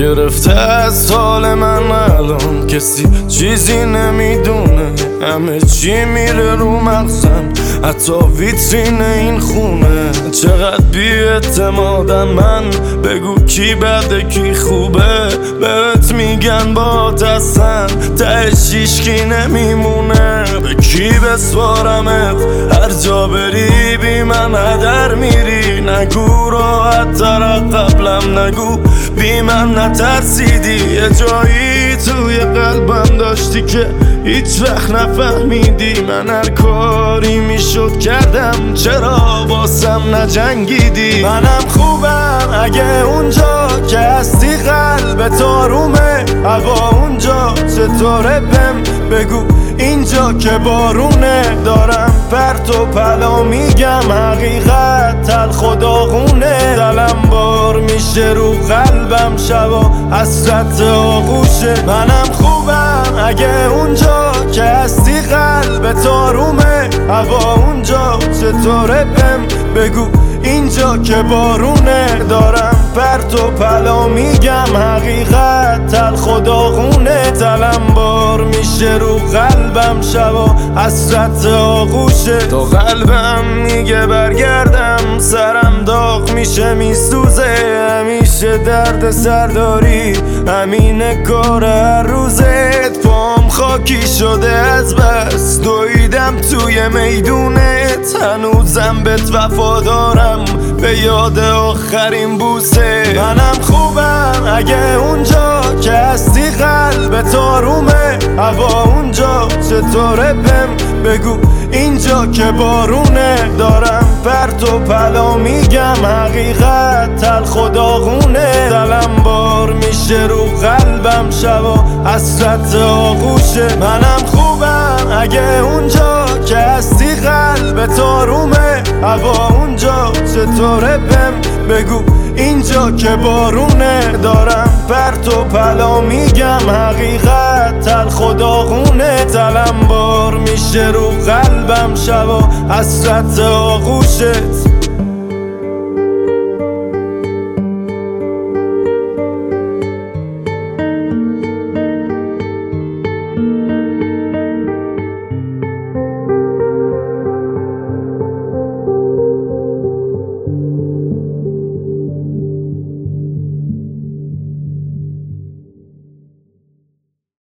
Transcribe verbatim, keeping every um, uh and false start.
گرفته از حال من الان کسی چیزی نمیدونه، همه چی میره رو مغزم، حتی ویترین این خونه. چقدر بی اعتمادم من، بگو کی بده کی خوبه، بهت میگن با دستن تهش هیچکی نمیمونه. به کی بسپارمت هر جا بری بی من هدر میری، نگو راحت تر قبلم نگو بی من نترسیدی. یه جایی توی قلبم داشتی که هیچ وقت نفهمیدی، من هر کاری میشد کردم چرا باسم نجنگیدی. منم خوبم اگه اونجا که هستی قلبت آرومه، هوا اونجا چطوره بهم بگو اینجا که بارونه. دارم پرت و پلا میگم حقیقت تلخ و داغونه، دلم بار میشه رو قلبم شبا حسرت آغوشه. منم خوبم اگه اونجا که هستی قلبت آرومه، هوا اونجا چطوره بهم بگو اینجا که بارونه. دارم پرت و پلا میگم حقیقت تلخ و داغونه، دلم بار میشه رو قلبم شبا حسرت آغوشه. تا قلبم میگه برگردم سرم داغ میشه میسوزه، همیشه درد سرداری همینه کار هر روزت. پام خاکی شده از بس دویدم توی میدونت، هنوزم بهت وفادارم به یاد آخرین بوسه. منم خوبم اگه اونجا که هستی قلبت آرومه، هوا اونجا چطوره بهم بگو اینجا که بارونه. دارم پرت و پلا میگم حقیقت تلخ و داغونه، دلم بار میشه رو قلبم شبا حسرت آغوشه. منم خوبم اگه اونجا که هستی قلبت آرومه، هوا اونجا چطوره بهم بگو اینجا که بارونه. دارم پرت و پلا میگم حقیقت تلخ و داغونه، دلم بار میشه رو قلبم شبا حسرت آغوشت.